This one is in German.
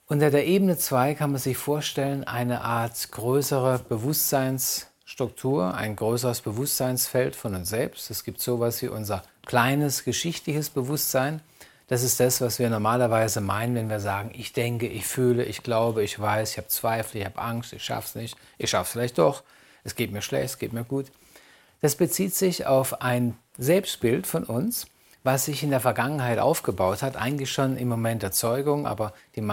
Unter der Ebene 2 kann man sich vorstellen, eine Art größere Bewusstseinsstruktur, ein größeres Bewusstseinsfeld von uns selbst. Es gibt sowas wie unser kleines geschichtliches Bewusstsein. Das ist das, was wir normalerweise meinen, wenn wir sagen, ich denke, ich fühle, ich glaube, ich weiß, ich habe Zweifel, ich habe Angst, ich schaffe es nicht, ich schaffe es vielleicht doch, es geht mir schlecht, es geht mir gut. Das bezieht sich auf ein Selbstbild von uns, was sich in der Vergangenheit aufgebaut hat, eigentlich schon im Moment der Zeugung, aber die